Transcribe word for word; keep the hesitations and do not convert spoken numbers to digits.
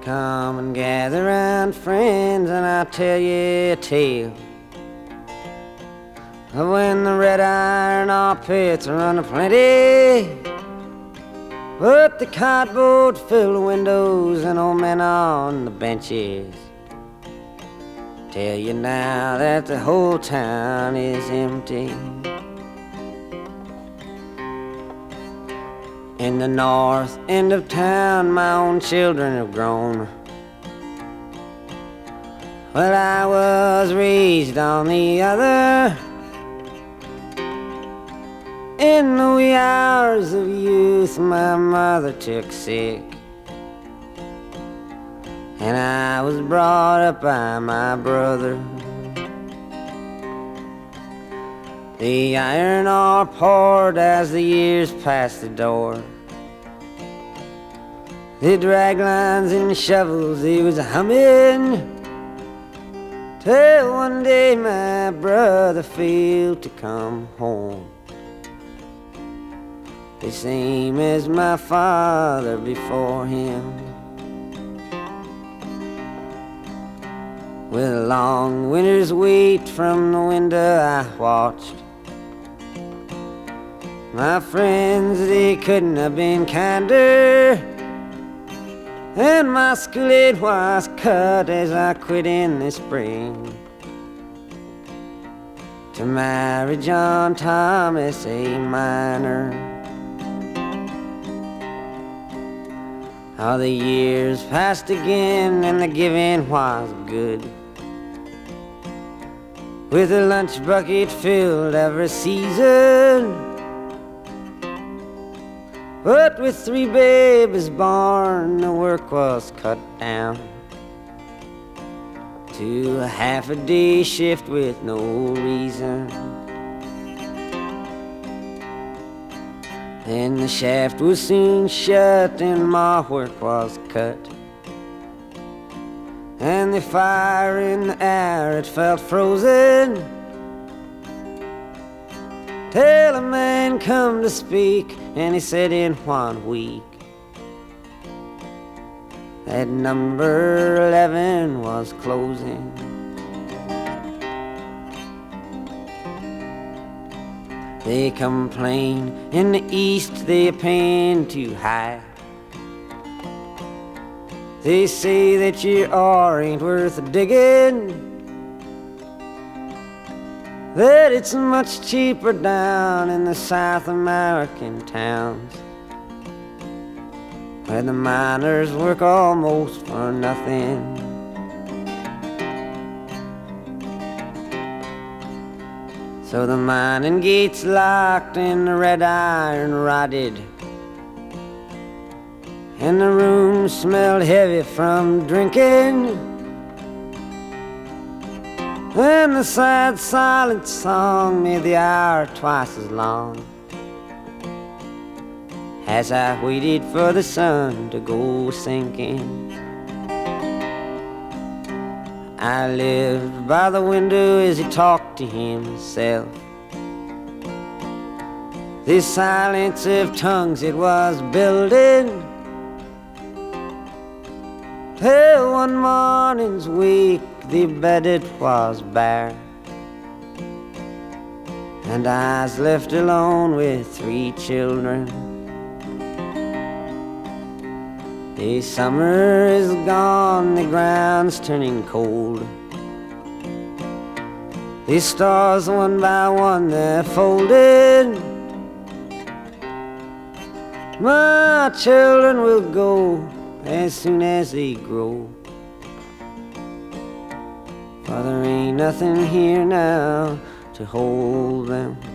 Come and gather round, friends, and I'll tell you a tale of when the red iron ore pits run aplenty, but the cardboard fill the windows and old men on the benches tell you now that the whole town is empty. In the north end of town, my own children have grown. Well, I was raised on the other. In the wee hours of youth, my mother took sick, and I was brought up by my brother. The iron ore poured as the years passed the door. The drag lines and shovels, they was humming, till one day my brother failed to come home, the same as my father before him. With a long winter's wait from the window I watched. My friends, they couldn't have been kinder, and my school-aid was cut as I quit in the spring to marry John Thomas, a miner. How the years passed again and the giving was good, with a lunch bucket filled every season. But with three babies born, the work was cut down to a half a day shift with no reason. Then the shaft was soon shut and my work was cut, and the fire in the air, it felt frozen, till a man come to speak, and he said in one week that number eleven was closing. They complain in the east they're paying too high. They say that your ore ain't worth digging, that it's much cheaper down in the South American towns, where the miners work almost for nothing. So the mining gates locked and the red iron rotted, and the room smelled heavy from drinking, and the sad silent song made the hour twice as long as I waited for the sun to go sinking. I lived by the window as he talked to himself. This silence of tongues, it was building, till one morning's wake the bed it was bare, and I was left alone with three children. The summer is gone, the ground's turning cold. The stars one by one they're folded. My children will go as soon as they grow, for there ain't nothing here now to hold them.